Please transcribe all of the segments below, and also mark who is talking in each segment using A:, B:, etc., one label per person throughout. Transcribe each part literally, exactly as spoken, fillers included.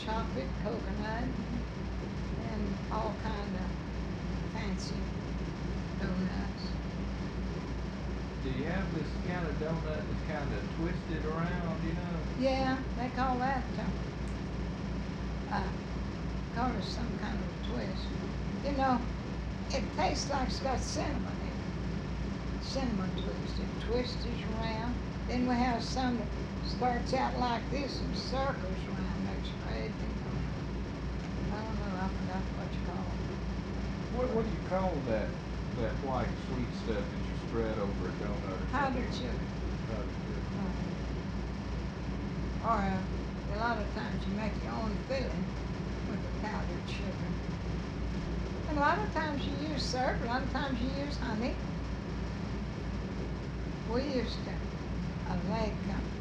A: chocolate, coconut, and all kind of fancy donuts.
B: Do you have this kind of donut that's kind of twisted around, you know?
A: Yeah, they call that, uh, uh, call it some kind of twist. You know, it tastes like it's got cinnamon in it. Cinnamon twist. It twists around. Then we have some that starts out like this and circles around next spread. I don't know, I forgot what you call it.
B: What, what do you call that, that white sweet stuff that you spread over a donut or
A: Powdered
B: something?
A: sugar.
B: Powdered sugar.
A: Or uh, a lot of times you make your own filling with the powdered sugar. And a lot of times you use syrup, a lot of times you use honey. We used to uh, make,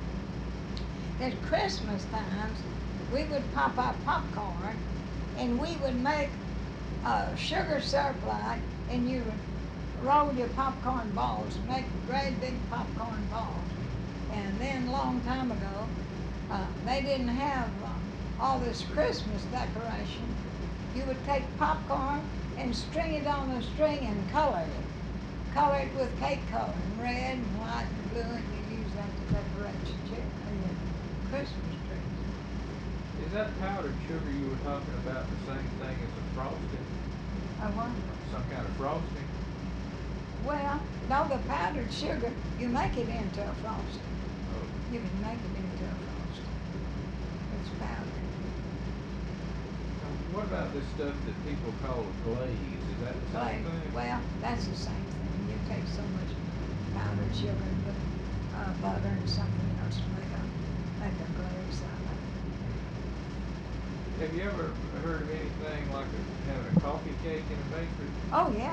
A: uh, at Christmas times, we would pop our popcorn and we would make uh, sugar syrup like, and you would roll your popcorn balls and make great big popcorn balls. And then a long time ago, uh, they didn't have uh, all this Christmas decoration. You would take popcorn and string it on a string and color it. Color it with cake color, red and white and blue, and you use that to decorate your, chick- uh, your Christmas trees.
B: Is that powdered sugar you were talking about the same thing as a frosting?
A: I wonder.
B: Some kind of frosting?
A: Well, no, the powdered sugar, you make it into a frosting.
B: Oh.
A: You can make it into a frosting. It's powdered.
B: Um, What about this stuff that people call a glaze? Is that the same
A: Glaze.
B: thing?
A: Well, that's the same thing. You take so much powdered sugar and put uh, butter and something else to make a, make a glaze out of it.
B: Have you ever heard of anything like a, having a coffee cake in a bakery?
A: Oh, yeah.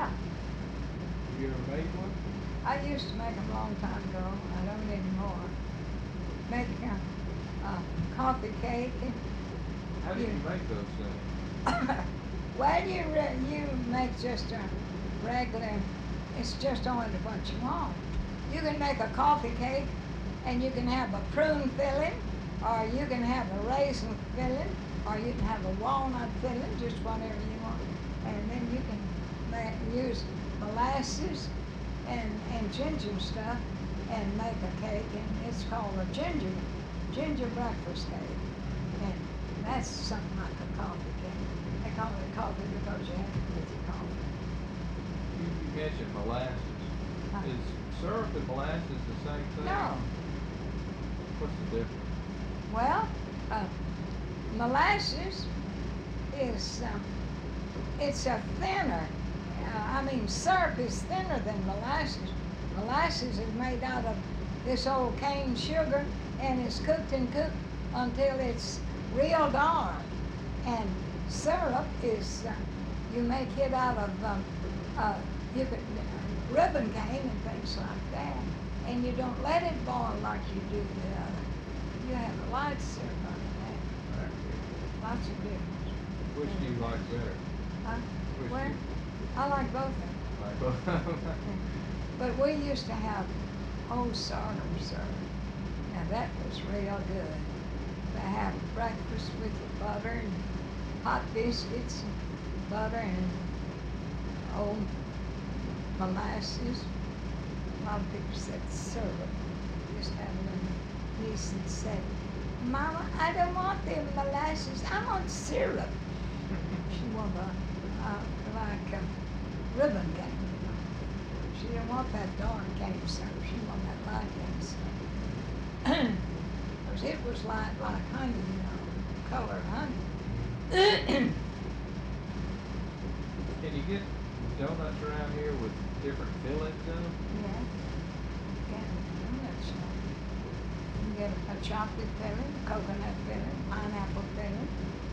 B: Have you ever made one?
A: I used to make them a long time ago. I don't anymore. Make a, a coffee cake. And
B: How did
A: you,
B: you make those things?
A: well, you re- you make just a regular. It's just only what you want. You can make a coffee cake, and you can have a prune filling, or you can have a raisin filling, or you can have a walnut filling, just whatever you want. And then you can ma- use molasses and, and ginger stuff and make a cake, and it's called a ginger ginger breakfast cake. And that's something like a coffee cake. They call it coffee because you have it with your coffee.
B: You, you mentioned molasses.
A: Huh?
B: Is syrup and molasses the same thing?
A: No.
B: What's the difference?
A: Well, uh, molasses is, um, it's a thinner, uh, I mean, syrup is thinner than molasses. Molasses is made out of this old cane sugar, and it's cooked and cooked until it's real dark. And syrup is, uh, you make it out of, um, uh, you could, uh, ribbon cane and things like that. And you don't let it boil like you do the other. You have a light syrup on that. Lots of difference.
B: Which do you like better?
A: Huh?
B: Which
A: Well,
B: do you
A: I like both of them.
B: like both of them?
A: But we used to have old sorghum syrup. Now that was real good. To have breakfast with your butter and hot biscuits and butter and old molasses. A lot of people said syrup. Just have a little niece and said, Mama, I don't want them molasses. I want syrup. She wanted a, uh, like a ribbon cane. She didn't want that dark cane syrup. She wanted that light cane syrup. Because it was light like honey, you know, color honey.
B: Can you get donuts around here with different fillings in them?
A: Yeah. Yeah, donuts. You can get a chocolate filling, coconut filling, pineapple filling,